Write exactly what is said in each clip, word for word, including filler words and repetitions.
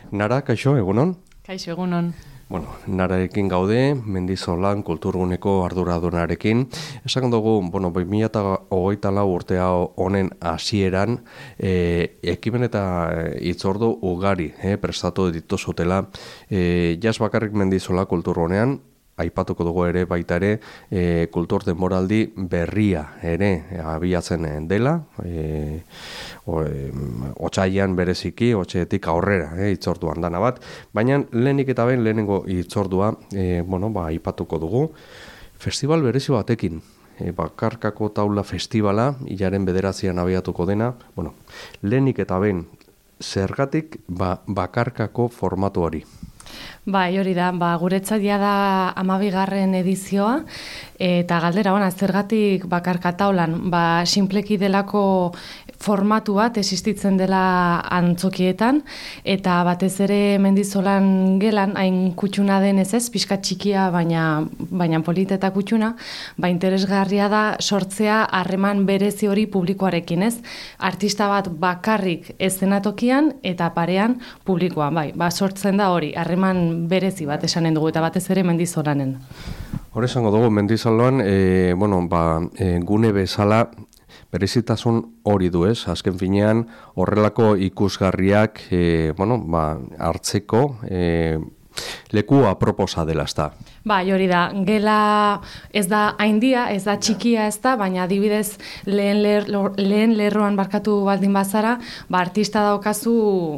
Nara, kaixo, egunon? Kaixo, egunon. Bueno, Nararekin gaude, Mendizolan kulturguneko arduradunarekin. Esan dugu, bueno, bi mila hogeita lau urtea honen hasieran e, ekimen eta hitzordu ugari eh, prestatu dituzutela. E, Jas bakarrik Mendizola kulturgunean, aipatuko dugu ere baita ere e, kultur denboraldi berria ere abiatzen dela, e, o, e, otsailean bereziki, otsaietik aurrera e, hitzorduan dana bat, baina lehenik eta behin lehenengo hitzordua e, bueno, ba, aipatuko dugu festival berezi batekin. E, bakarkako taula festivala, hilaren bederatzian abiatuko dena, bueno, lehenik eta behin zergatik ba, bakarkako formatu hori. Bai, hori da, ba, guretzat da hamabigarren edizioa, eta galdera ona, zergatik bakarka taulan, ba, sinpleki delako formatu bat existitzen dela antzokietan, eta batez ere Mendizolan gelan, hain kutsuna denez ez, pixka txikia, baina, baina polita eta kutsuna, ba, interesgarria da sortzea harreman berezi hori publikoarekin ez, artista bat bakarrik eszenatokian eta parean publikoan, bai, ba, sortzen da hori, harreman berezi bat esanen dugu, eta batez ere Mendizolanen. Hor esango dugu, Mendizoloan, e, bueno, ba, e, gune bezala, berezitasun hori du ez, azken finean horrelako ikusgarriak e, bueno, ba, hartzeko e, leku aproposa dela ez da. Bai, hori da, gela ez da haindia, ez da txikia ez da, baina adibidez lehen, ler, lehen lerroan barkatu baldin bazara, ba, artista daukazu,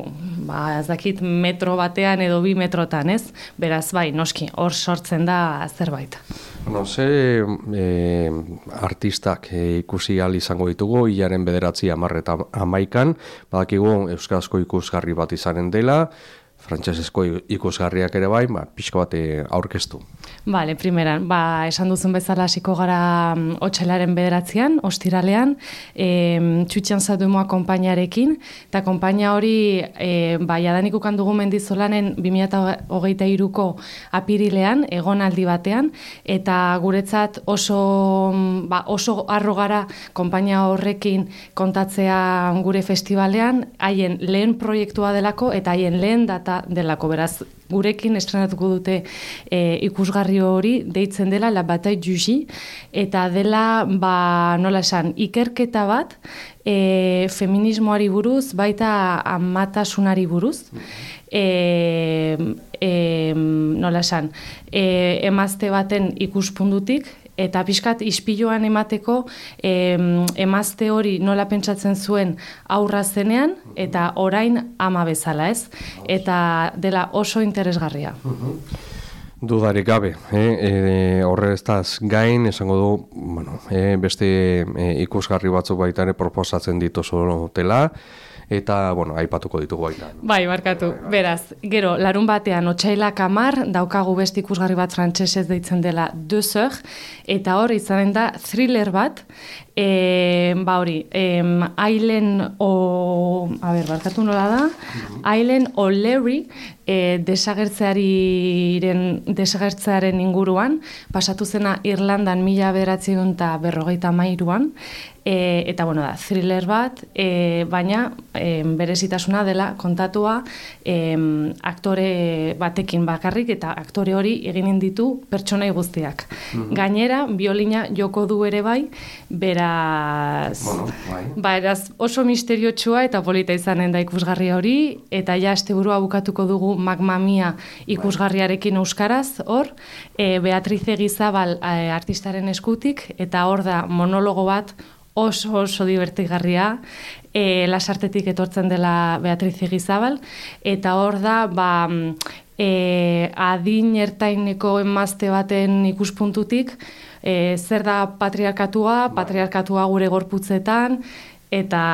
ba, ez dakit metro batean edo bi metrotan ez, beraz bai, noski, hor sortzen da zerbait. Bueno, ze e, artistak e, ikusi ahal izango ditugu, hilaren bederatzi hamar eta hamaikan, badakigu euskarazko ikusgarri bat izanen dela, frantsesezko ikusgarriak ere bai, ba, pixka bat aurkeztu. Bale, primeran, ba, esan duzun bezala hasiko gara otsailaren bederatzean, ostiralean, e, txutxan zadumoa konpainiarekin, eta konpainia hori, e, ba, jadanik ukan dugu Mendizolanen bi mila hogeita hiruko apirilean, egonaldi batean, eta guretzat oso, ba, oso arro gara konpainia horrekin kontatzea gure festivalean, haien lehen proiektua delako, eta haien lehen data delako, beraz, gurekin estrenatuko dute e, ikusgarri hori, deitzen dela La Bataille du J, eta dela, ba, nola esan, ikerketa bat, e, feminismoari buruz, baita amatasunari buruz, e, e, nola esan, e, emazte baten ikuspuntutik, eta pixkat ispiluan emateko em, emazte hori nola pentsatzen zuen aurra zenean, eta orain ama bezala ez, eta dela oso interesgarria. Dudarik gabe, eh? e, horreztaz gain, esango du, bueno, e, beste e, ikusgarri batzuk baita ere proposatzen dituzutela, eta, bueno, aipatuko ditugu baita. Bai, markatu. Beraz, gero, larun batean, otsailak hamar, daukagu beste ikusgarri bat frantsesez deitzen dela Deux Heures, eta hor izanen da thriller bat, e, ba hori, e, Aileen o... A ber, barkatu nola da? Aileen O'Leary, e, desagertzearen, desagertzearen inguruan, pasatu zena Irlandan mila bederatziehun eta berrogeita hamairuan, E, eta, bueno, da, thriller bat, e, baina e, berezitasuna dela kontatua e, aktore batekin bakarrik, eta aktore hori eginen ditu pertsonai guztiak. Mm-hmm. Gainera, biolina joko du ere bai, beraz, bueno, bai. beraz oso misteriotsua eta polita izanen da ikusgarri hori, eta ja asteburua bukatuko dugu Mamma Mia ikusgarriarekin euskaraz, hor, e, Beatriz Egizabal e, artistaren eskutik, eta hor da monologo bat, oso oso divertigarria, e, lasartetik etortzen dela Beatriz Egizabal, eta hor da, ba, e, adin ertaineko emazte baten ikuspuntutik, e, zer da patriarkatua, patriarkatua gure gorputzetan, eta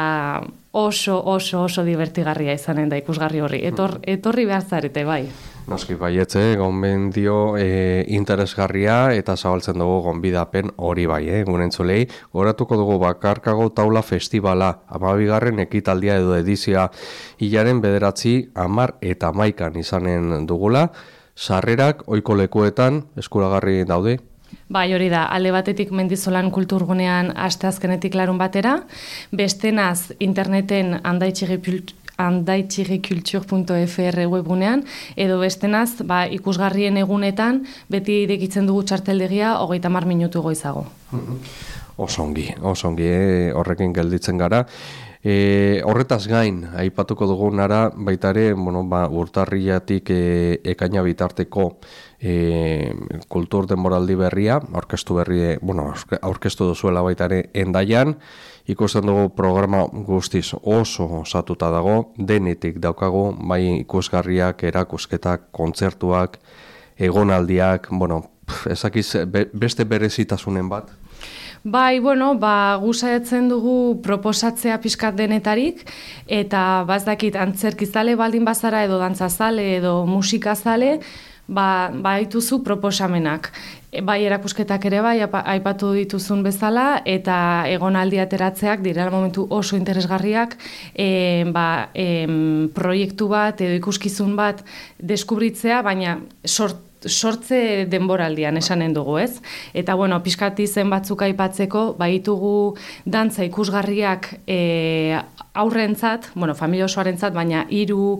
oso oso oso divertigarria izanen da ikusgarri horri. Etor, etorri behar zarete, bai. Noski baietze, gonbendio e, interesgarria eta zabaltzen dugu gonbidapen hori bai, eh, gure entzulei. Goratuko dugu bakarkago taula festivala, hamabigarren ekitaldia edo edizia hilaren bederatzi, hamar eta hamaikan izanen dugula. Sarrerak ohiko lekuetan eskuragarri daude. Bai, hori da, alde batetik Mendizolan kulturgunean asteazkenetik larun batera, bestenaz interneten andaitxegi andaitxigekultur puntu f r webunean, edo bestenaz, ba, ikusgarrien egunetan, beti irekitzen dugu txarteldegia, hogeita hamar minutu goizago. Osongi, osongi, eh? Horrekin gelditzen gara. E, horretaz gain, aipatuko dugunara, baita ere, bueno, ba, urtarriatik e, ekaina bitarteko e, kultur denboraldi berria, aurkeztu berri, bueno, aurkeztu duzuela baita ere Hendaian, ikusten dugu programa guztiz oso osatuta dago, denetik daukagu, bai ikusgarriak, erakusketak, kontzertuak, egonaldiak, bueno, ezakiz be, beste berezitasunen bat. Bai, bueno, ba, gusaiatzen dugu proposatzea pixkat denetarik, eta bazdakit antzerkizale baldin bazara edo dantzazale edo musikazale, ba, ba dituzu proposamenak. E, bai erakusketak ere bai, aipatu dituzun bezala, eta egonaldi ateratzeak direla momentu oso interesgarriak, e, ba, e, proiektu bat edo ikuskizun bat deskubritzea, baina sort sortze denboraldian esanen dugu, ez? Eta, bueno, pixkat izen batzuk aipatzeko, baitugu dantza ikusgarriak e, aurrentzat, bueno, familia osoarentzat, baina hiru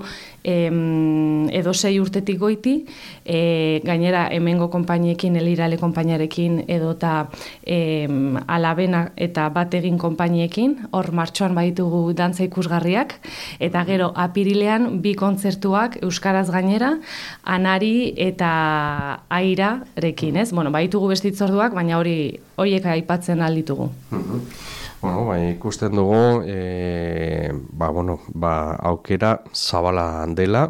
em, edo sei urtetik goiti, e, gainera hemengo konpainiekin, Elirale konpainiarekin, edo eta em, Alabena eta Bategin konpainiekin, hor martxoan baitugu dantza ikusgarriak, eta gero apirilean bi kontzertuak euskaraz gainera, Anari eta Airarekin, ez? Bueno, baitugu bestitzorduak, baina hori horiek aipatzen alditugu. Bueno, bai, ikusten dugu, e, ba, bueno, ba, aukera zabala dela,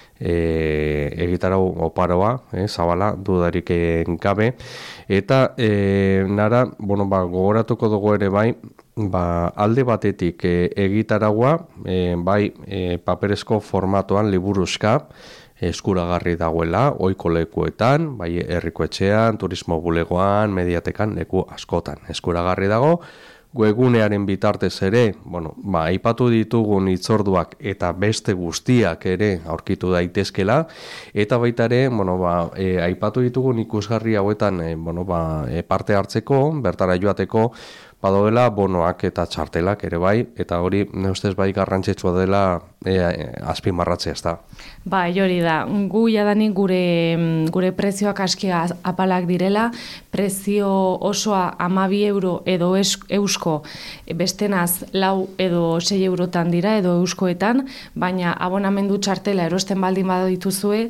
e, egitarau oparoa, e, zabala, dudarik gabe, eta e, nara, bueno, ba, gogoratuko dugu ere bai, ba, alde batetik e, egitaragua, e, bai, e, paperezko formatoan liburuzka, eskuragarri dagoela, ohiko lekuetan, bai herriko etxean, turismo bulegoan, mediatekan, leku askotan. Eskuragarri dago, webgunearen bitartez ere, bueno, ba, aipatu ditugun hitzorduak eta beste guztiak ere aurkitu daitezkela, eta baita ere, bueno, ba, e, aipatu ditugun ikusgarri hauetan, e, bueno, ba, e, parte hartzeko, bertara joateko, badoela bonoak eta txartelak ere bai, eta hori ne ustez bai garrantzitsua dela e, e, azpimarratzea, ez da. Ba, hori da, gu jadanik gure, gure prezioak aski apalak direla, prezio osoa hamabi euro edo es, eusko, bestenaz lau edo sei eurotan dira edo euskoetan, baina abonamendu txartela erosten baldin bada dituzue,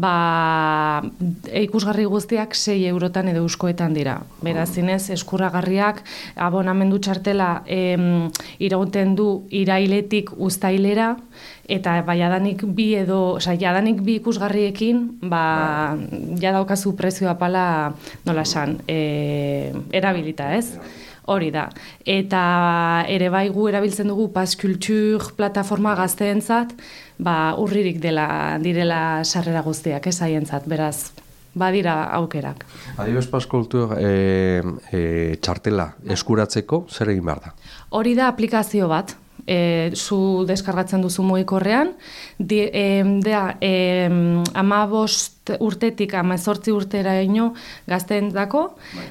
ba, ikusgarri guztiak sei eurotan edo euskoetan dira. Beraz, zinez, eskurragarriak, abonamendu txartela em, irauten du irailetik uztailera, eta ba, jadanik bi edo, oza, jadanik bi ikusgarriekin, ba, jadaukazu prezioa pala, nola esan, e, erabilita, ez? Hori da. Eta ere bai gu erabiltzen dugu Paskultur plataforma gazteentzat, ba, urririk dela, direla sarrera guztiak, ez haientzat, beraz, badira aukerak. Adibes Paskultur e, e, txartela eskuratzeko zer egin behar da? Hori da aplikazio bat. E, zu deskargatzen duzu mugikorrean, di, e, da, e, amabost urtetik amazortzi urtera ino gazteen dako,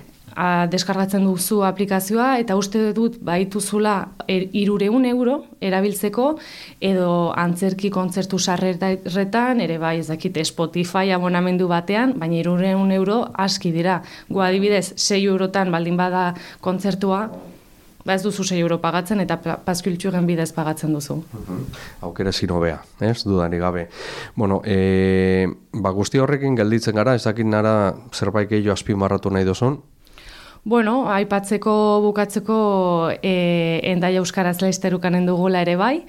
a, deskargatzen duzu aplikazioa, eta uste dut baituzula er, irureun euro erabiltzeko, edo antzerki kontzertu sarreretan, ere bai ez dakit Spotify abonamendu batean, baina irureun euro aski dira. Gu adibidez, sei eurotan baldin bada kontzertua, ba ez duzu sei euro pagatzen eta Paskulturen bidez pagatzen duzu. Uh-huh. Aukera zinobea, ez dudarik gabe. Bueno, e, ba guzti horrekin gelditzen gara, ez dakit nara zerbait gehiago azpimarratu nahi duzun? Bueno, aipatzeko bukatzeko e, Hendaia euskaraz laizterukanen dugula ere bai,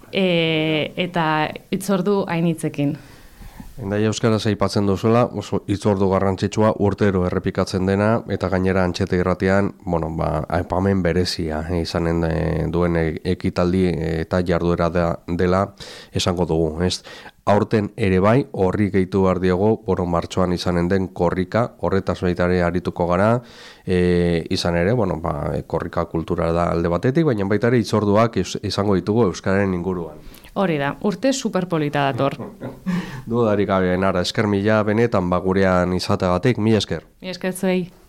e, eta hitzordu hainitzekin. Hendaia euskaraz aipatzen duzuela, oso hitzordu garrantzitsua urtero errepikatzen dena, eta gainera Antxete Irratian, bueno, ba, aipamen berezia eh, izanen duen ekitaldi eta jarduera da, dela esango dugu, ez? Aurten ere bai, horri gehitu behar diogo, boro martxoan izanen den korrika, horretaz baitare arituko gara, e, izan ere, bueno, ba, korrika kultura da alde batetik, baina baitare hitzorduak izango ditugu euskararen inguruan. Hori da, urte superpolita dator. Dudarik gabe, nara, esker mila benetan bagurean izateagatik, mila esker. Mila esker zuei.